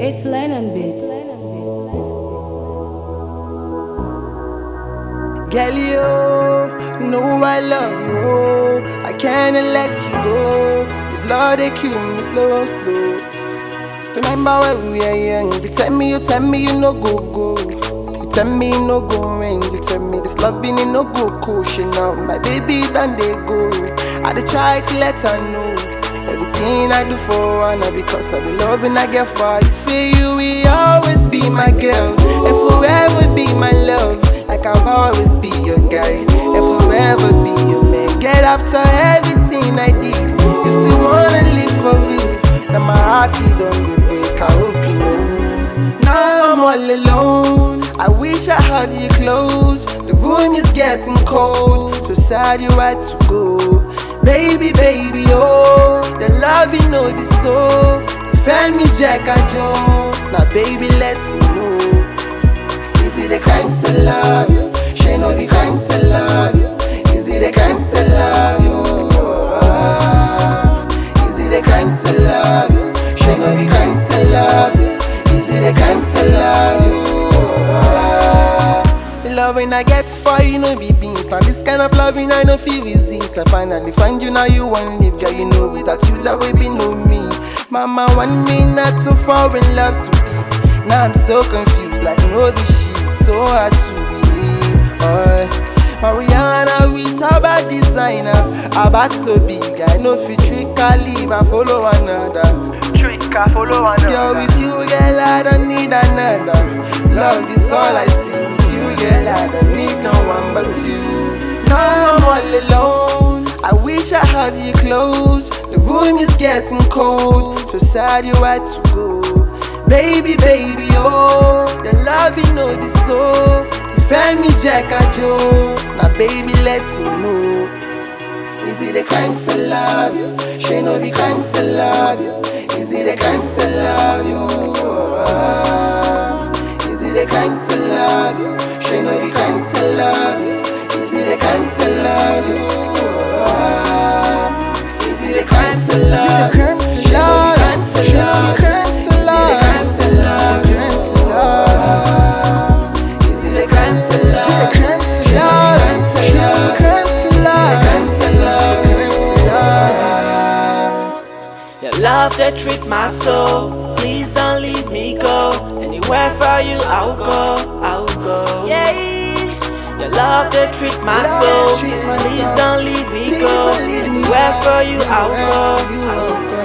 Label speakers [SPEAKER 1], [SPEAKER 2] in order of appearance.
[SPEAKER 1] It's Lennon Beats.
[SPEAKER 2] Girl, you know I love you. I can't let you go. This love they kill me slow, slow. Remember when we were young? You tell me, you no go. You tell me you no go range. You tell me this love in no go cushion. Now my baby done they go. I dey try to let her know everything I do for her now because of the loving I get for her. You say you will always be my girl and forever be my love. Like I'll always be your guy and forever be your man. Get after everything I did. You still wanna live for real. Now my heart it don't dey break. I hope you know. Now I'm all alone. I wish I had you close. The room is getting cold. So sad you had to go. Baby, oh, the love you know this so. You felt me Jack and Joe. Now baby, let me know. Is it the kind to love you? She know the kind to love you. Is it the kind to love you? Is it the kind to love you? She know the kind to love you. Is it the kind to love you? The loving I get for you no be beans. Now this kind of loving I no feel resist. I finally find you now you want live. Girl you know without you that way be no me. Mama want me not to fall in love so deep. Now I'm so confused like no this shit so hard to believe. Mariana with her bad designer. Her back so big I know if you trick I leave I follow another. Girl with you girl I don't need another. Love is all I see. With you girl I don't need no one but you. Now I'm all alone. I wish I had you close. The room is getting cold. So sad you had to go. Baby, oh, the love you know this so. You felt me Jack and Joe. Now baby let me know. Is it the kind to love you? She know the kind to love you. Is it the kind to love you? Is it the kind to love you? She know the kind to love you. Is it the kind to love you? Is it the kind to love you? She know the kind to love you.
[SPEAKER 3] Love that treat my soul. Please don't leave me go. Anywhere for you, I'll go. Yeah. Your love that treat my soul. Please don't leave me go. Anywhere for you, I'll go.